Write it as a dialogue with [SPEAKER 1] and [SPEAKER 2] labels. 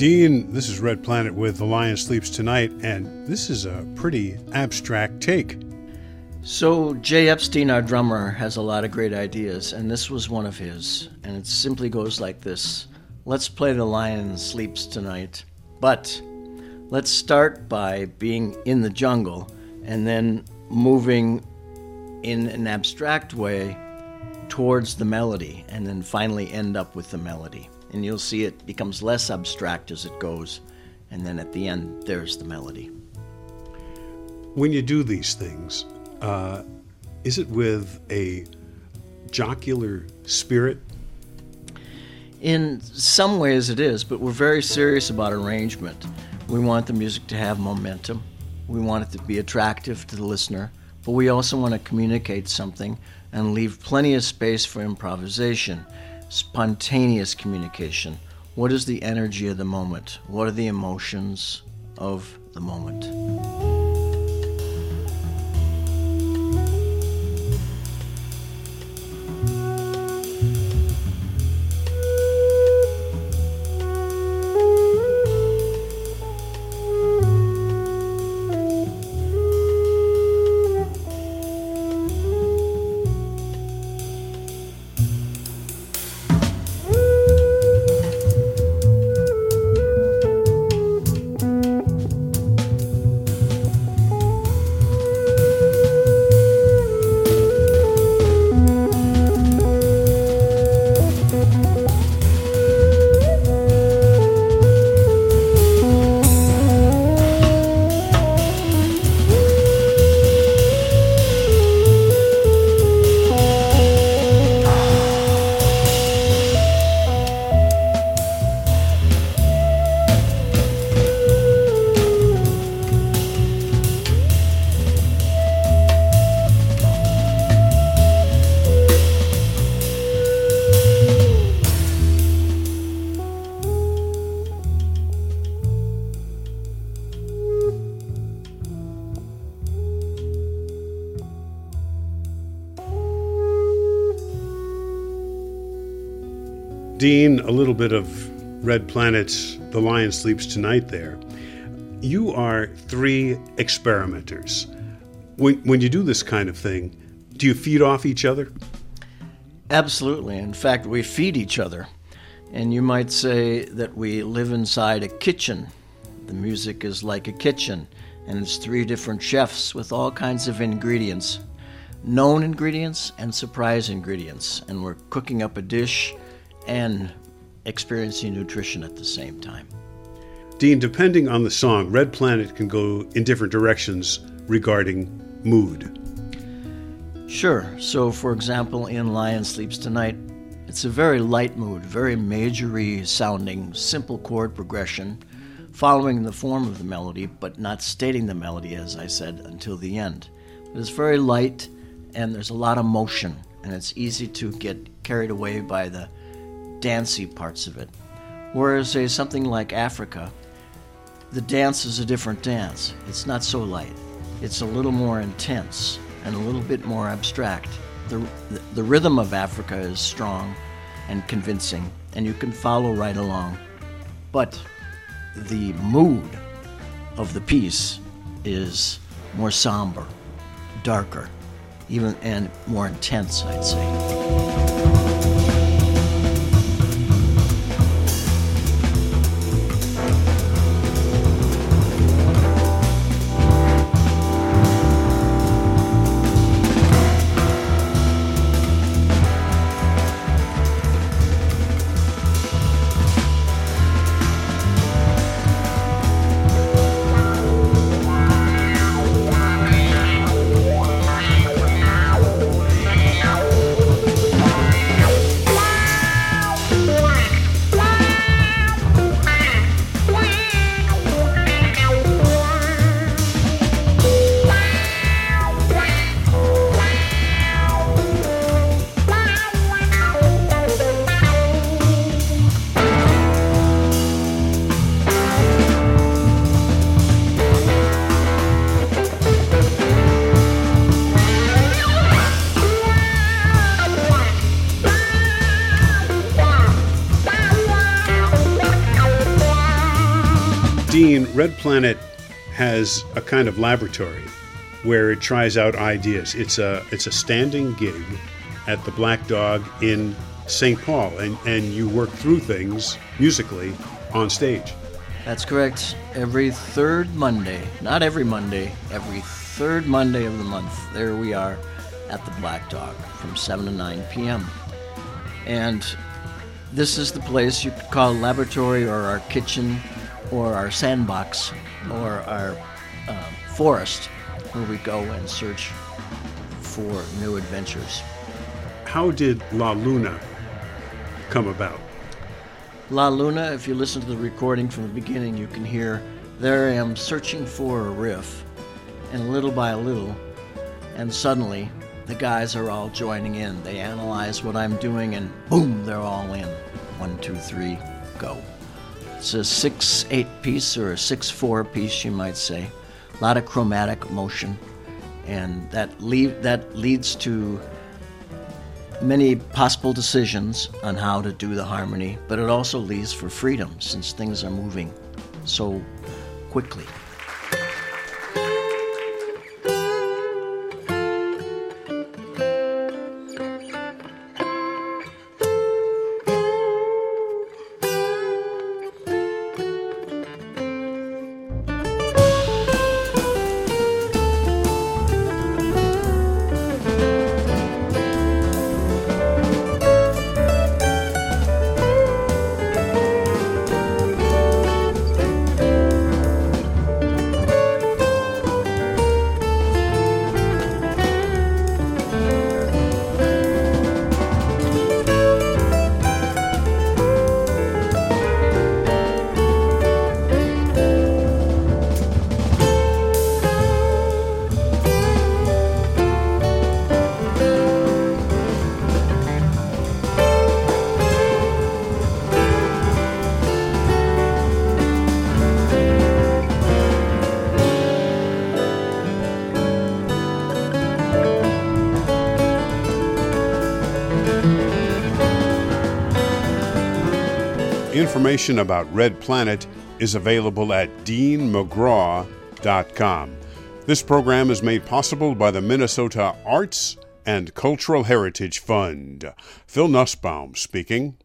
[SPEAKER 1] Dean, this is Red Planet with The Lion Sleeps Tonight, and this is a pretty abstract take.
[SPEAKER 2] So Jay Epstein, our drummer, has a lot of great ideas, and this was one of his. And it simply goes like this. Let's play The Lion Sleeps Tonight, but let's start by being in the jungle and then moving in an abstract way towards the melody, and then finally end up with the melody. And you'll see it becomes less abstract as it goes, and then at the end, there's the melody.
[SPEAKER 1] When you do these things, is it with a jocular spirit?
[SPEAKER 2] In some ways it is, but we're very serious about arrangement. We want the music to have momentum. We want it to be attractive to the listener, but we also want to communicate something and leave plenty of space for improvisation, spontaneous communication. What is the energy of the moment? What are the emotions of the moment?
[SPEAKER 1] Dean, a little bit of Red Planet's The Lion Sleeps Tonight there. You are three experimenters. When you do this kind of thing, do you feed off each other?
[SPEAKER 2] Absolutely. In fact, we feed each other. And you might say that we live inside a kitchen. The music is like a kitchen, and it's three different chefs with all kinds of ingredients, known ingredients and surprise ingredients. And we're cooking up a dish and experiencing nutrition at the same time.
[SPEAKER 1] Dean, depending on the song, Red Planet can go in different directions regarding mood.
[SPEAKER 2] Sure. So, for example, in Lion Sleeps Tonight, it's a very light mood, very majory sounding, simple chord progression, following the form of the melody, but not stating the melody, as I said, until the end. But it's very light, and there's a lot of motion, and it's easy to get carried away by the dancey parts of it. Whereas, say, something like Africa, the dance is a different dance. It's not so light. It's a little more intense and a little bit more abstract. The rhythm of Africa is strong and convincing, and you can follow right along. But the mood of the piece is more somber, darker, even and more intense, I'd say.
[SPEAKER 1] Dean, Red Planet has a kind of laboratory where it tries out ideas. It's a standing gig at the Black Dog in St. Paul, and you work through things musically on stage.
[SPEAKER 2] That's correct. Every third Monday, not every Monday, every third Monday of the month, there we are at the Black Dog from 7 to 9 p.m. And this is the place you could call a laboratory, or our kitchen, or our sandbox, or our forest, where we go and search for new adventures.
[SPEAKER 1] How did La Luna come about?
[SPEAKER 2] La Luna, if you listen to the recording from the beginning, you can hear, there I am searching for a riff, and little by little, and suddenly, the guys are all joining in. They analyze what I'm doing, and boom, they're all in. 1, 2, 3, go. It's a 6/8 piece, or a 6/4 piece, you might say. A lot of chromatic motion, and that leads to many possible decisions on how to do the harmony, but it also leaves for freedom, since things are moving so quickly.
[SPEAKER 1] Information about Red Planet is available at deanmcgraw.com. This program is made possible by the Minnesota Arts and Cultural Heritage Fund. Phil Nussbaum speaking.